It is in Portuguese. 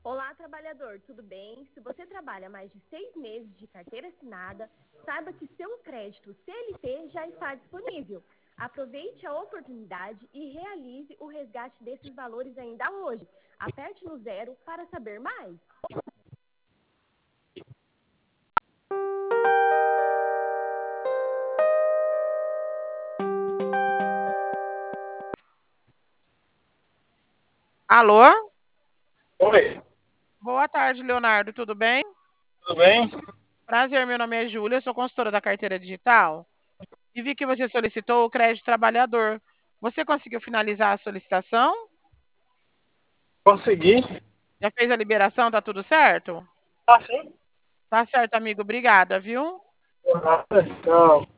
Olá, trabalhador, tudo bem? Se você trabalha mais de 6 meses de carteira assinada, saiba que seu crédito CLT já está disponível. Aproveite a oportunidade e realize o resgate desses valores ainda hoje. Aperte no 0 para saber mais. Alô? Oi, Boa tarde, Leonardo, tudo bem? tudo bem? Prazer, meu nome é Júlia, sou consultora da carteira digital e vi que você solicitou o crédito trabalhador. Você conseguiu finalizar a solicitação? Consegui. Já fez a liberação? Tá tudo certo? Tá sim? Tá certo, amigo, obrigada, viu? Tchau.